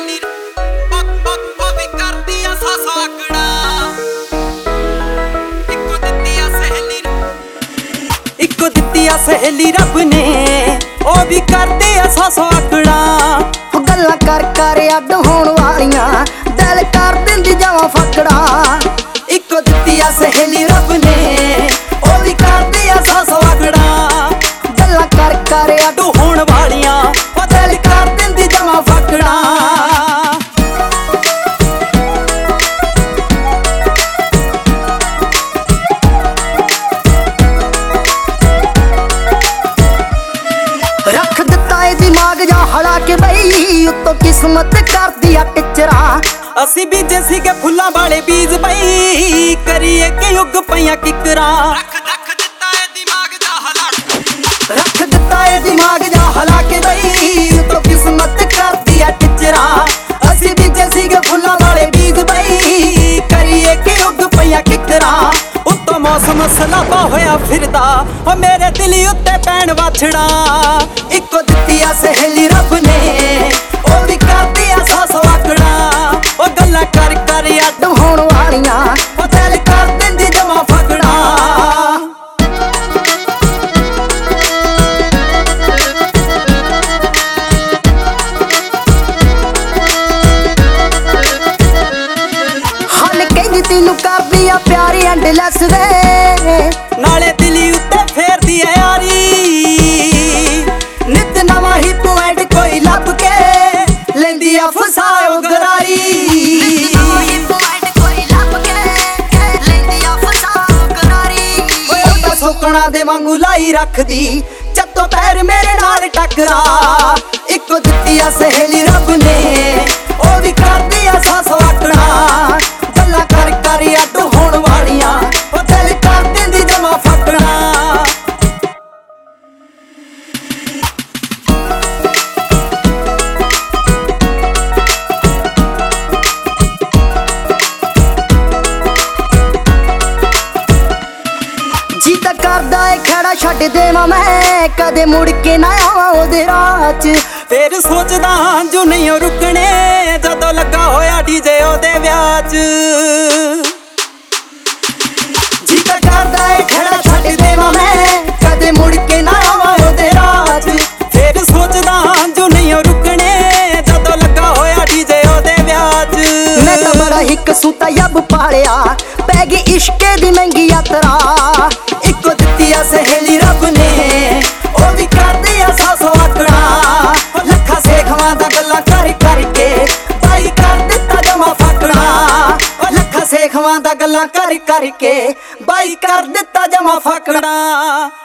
ਸਹੇਲੀ ਉਹ ਵੀ ਕਰਦੀ ਆ ਸਾਸੋ ਆਕੜਾ। ਇੱਕੋ ਦਿੱਤੀ ਆ ਸਹੇਲੀ ਰੱਬ ਨੇ, ਉਹ ਵੀ ਕਰਦੇ ਆ ਸਾਸੋ ਆਕੜਾ। ਗੱਲਾਂ ਕਰ ਕਰ ਅੱਡ ਹੋਣ ਵਾਲੀਆਂ ਦਿਲ ਕਰ ਦਿੰਦੀ ਜਾਵਾਂ ਫਕੜਾ। ਇੱਕੋ ਦਿੱਤੀ ਆ ਸਹੇਲੀ ਰੱਬ ਨੇ, ਉਹ ਵੀ ਕਰਦੇ ਆ ਸਾਸੋ ਆਕੜਾ। ਗੱਲਾਂ ਕਰ ਕਰ ਅੱਡ ਹੋਣ ਵਾਲੀਆਂ ਉਹ ਦਿਲ ਕਰ ਦਿੰਦੀ ਜਾਵਾਂ ਫਕੜਾ। ਰੱਖ ਦਿੱਤਾ ਏ ਦਿਮਾਗ ਜਾ ਹਲਾ ਕੇ ਬਈ, ਉੱਤੋਂ ਕਿਸਮਤ ਕਰਦੀ ਆ ਟਿਚਰਾ। ਅਸੀਂ ਬੀਜੇ ਸੀਗੇ ਫੁੱਲਾਂ ਵਾਲੇ ਬੀਜ ਬਈ, ਕਰੀਏ ਕਿ ਉੱਗ ਪਈਆਂ ਕਿਕਰਾਂ। ਰੱਖ ਦਿੱਤਾ ਏ ਦਿਮਾਗ ਜਾ ਹਲਾ ਕੇ ਬਈ, ਉੱਤੋਂ ਕਿਸਮਤ ਕਰਦੀ ਆ ਟਿਚਰਾ। ਅਸੀਂ ਬੀਜੇ ਸੀਗੇ ਫੁੱਲਾਂ ਵਾਲੇ ਬੀਜ ਬਈ, ਕਰੀਏ ਕਿ ਉੱਗ ਪਈਆਂ ਕਿਕਰਾਂ। ਉੱਤੋਂ ਮੌਸਮ ਸਲਾਬਾ ਹੋਇਆ ਫਿਰਦਾ, ਉਹ ਮੇਰੇ ਦਿਲ ਉੱਤੇ ਪੈਣ ਵਾਛੜਾ। ਇੱਕੋ ਦਿੱਤੀ ਆ ਸਹੇਲੀ ਰੱਬ ਨੇ, ਉਹ ਵੀ ਕਰਦੀ ਆ ਸਾਸੋ ਆਕੜਾ। ਉਹ ਗੱਲਾਂ ਕਰ ਕਰ ਅੱਡ ਹੋਣ ਵਾਲੀਆਂ ਉਹ ਦਿਲ ਕਰ ਦਿੰਦੀ ਜਮਾ ਫਕੜਾ। ਹਲ ਕਹਿੰਦੀ ਤੈਨੂੰ ਕਰਦੀ ਆ ਪਿਆਰੀ ਐਂਡਲੈਸ ਵੇ, ਨਾਲੇ ਦਿਲੀ ਉੱਤੇ ਫੇਰਦੀ ਐ ਯਾਰੀ। ਨਿਤ ਨਵਾਂ ਹੀ ਪੁਆਇੰਟ ਕੋਈ ਲੱਭ ਕੇ ਲੈਂਦੀ ਆ ਫਸਾਓ ਗਰਾਰੀ। ਸੋਕਣਾ ਦੇ ਵਾਂਗੂ ਲਾਈ ਰੱਖਦੀ, ਚੱਤੋਂ ਪੈਰ ਮੇਰੇ ਨਾਲ ਟੱਕਰਾ। ਇੱਕੋ ਦਿੱਤੀ ਆ ਸਹੇਲੀ ਰੱਬ ਨੇ, ਉਹ ਵੀ ਕਰਦੀ ਆ ਸਾਸੋ ਆਕੜਾ। ਗੱਲਾਂ ਕਰ ਕਰ ਅੱਡ ਹੋਣ ਵਾਲੀਆਂ ਉਹ ਦਿਲ ਕਰ ਦਿੰਦੀ ਜਮਾ ਫਕੜਾ। ਜੀ ਤਾਂ ਕਰਦਾ ਏ ਖੜਾ ਛੱਡ ਦੇਵਾਂ ਮੈਂ, ਕਦੇ ਮੁੜ ਕੇ ਨਾ ਆਵਾਂ ਉਹਦੇ ਰਾਹ 'ਚ। ਫੇਰ ਸੋਚਦਾ ਜੋ ਨਹੀਂ ਰੁਕਣੇ, ਜਦੋਂ ਲੱਗਾ ਹੋਇਆ ਡੀਜੇ ਉਹਦੇ ਵਿਆਹ 'ਚ। ਜੀ ਤਾਂ ਕਰਦਾ ਏ ਖੜਾ ਛੱਡ ਦੇਵਾਂ ਮੈਂ, ਕਦੇ ਮੁੜ ਕੇ ਨਾ ਆਵਾਂ ਉਹਦੇ ਰਾਹ 'ਚ। ਫੇਰ ਸੋਚਦਾ ਜੋ ਨਹੀਂ ਰੁਕਣੇ, ਜਦੋਂ ਲੱਗਾ ਹੋਇਆ ਡੀਜੇ ਉਹਦੇ ਵਿਆਹ 'ਚ। ਮੈਂ ਤਾਂ ਬੜਾ ਹਿੱਕ ਸੂਤਾ ਯੱਬ ਪਾਲਿਆ, ਪੈ ਗਈ ਇਸ਼ਕੇ ਦੀ ਮਹਿੰਗੀ ਯਾਤਰਾ। ਇੱਕੋ ਦਿੱਤੀ ਆ ਸਹੇਲੀ ਰੱਬ ਨੇ, ਉਹ ਵੀ ਕਰਦੀ ਆ ਸਾਸੋ ਆਕੜਾ। ਲੱਖਾਂ ਸੇਖਵਾਂ ਦਾ ਗੱਲਾਂ ਕਰ ਕਰਕੇ ਬਾਈ ਕਰ ਦਿੱਤਾ ਜਮਾ ਫਕੜਾ। ਲੱਖਾਂ ਸੇਖਵਾਂ ਦਾ ਗੱਲਾਂ ਕਰ ਕਰਕੇ ਬਾਈ ਕਰ ਦਿੱਤਾ ਜਮਾ ਫਕੜਾ।